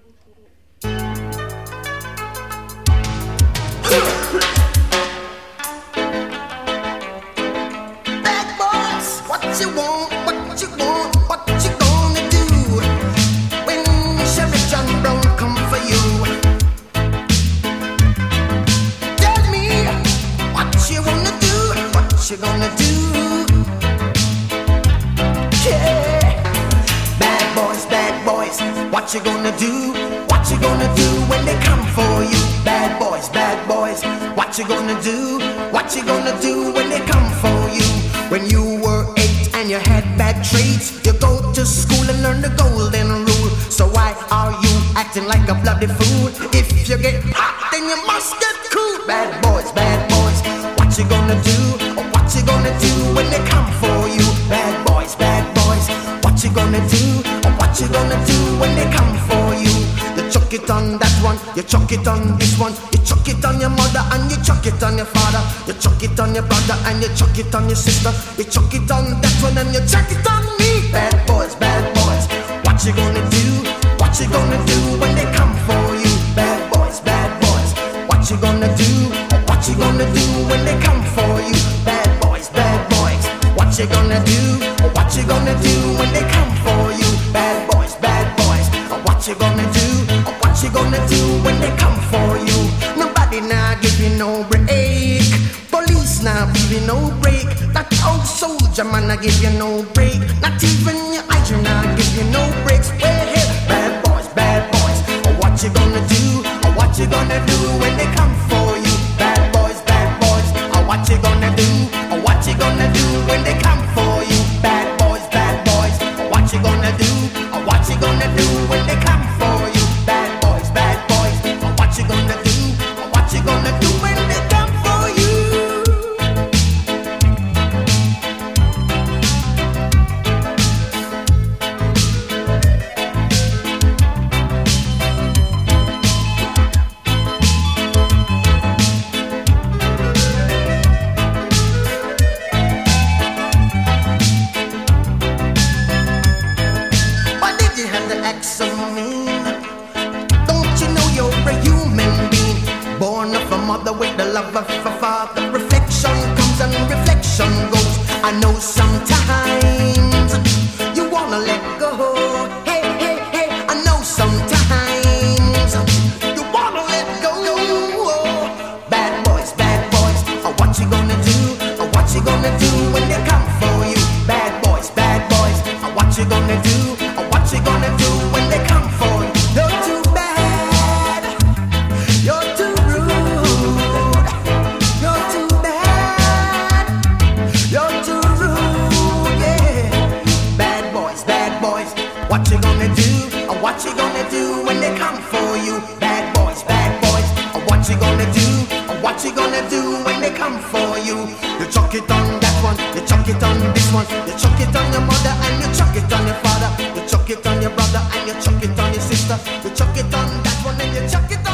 Bad boys, what you want, what you want, what you gonna do when Sheriff John Brown come for you? Tell me what you wanna do, what you gonna do? Yeah. Bad boys, what you gonna do? What you gonna do when they come for you? Bad boys, what you gonna do? What you gonna do when they come for you? When you were 8 and you had bad traits, you go to school and learn the golden rule. So why are you acting like a bloody fool? If you get hot, then you must get cool. Bad boys, what you gonna do? What you gonna do when they come for you? Bad boys, what you gonna do? What you gonna do when they come for you? You chuck it on that one, you chuck it on this one, you chuck it on your mother and you chuck it on your father, you chuck it on your brother and you chuck it on your sister, you chuck it on that one and you chuck it on me. Bad boys, what you gonna do? What you gonna do when they come for you? Bad boys, what you gonna do? What you gonna do when they come for you? Bad boys, what you gonna do? What you gonna do when they come for you? Bad boys, what you gonna do? What you gonna do when they come for you? Nobody now give you no break. Police now give you no break. That old soldier man I give you no break. Not even your hygiene now give you no breaks. Well, hey, bad boys, what you gonna do? What you gonna do when they come for you? Bad boys, what you gonna do? What you gonna do when they come for you? Bad boys, what you gonna do? What you gonna do when they come for you? Bad boys, what you gonna do? What you gonna do when they come for you? Mother with the love of a father. Reflection comes and reflection goes. I know sometimes you wanna let go. Hey, I know sometimes you wanna let go. Bad boys, what you gonna do? What you gonna do when they come for you? Bad boys, what you gonna do? What you gonna do when they come for you? You're too bad, you're too what you gonna do? What you gonna do when they come for you? Bad boys, what you gonna do? What you gonna do when they come for you? You chuck it on that one, you chuck it on this one, you chuck it on your mother and you chuck it on your father, you chuck it on your brother and you chuck it on your sister, you chuck it on that one and you chuck it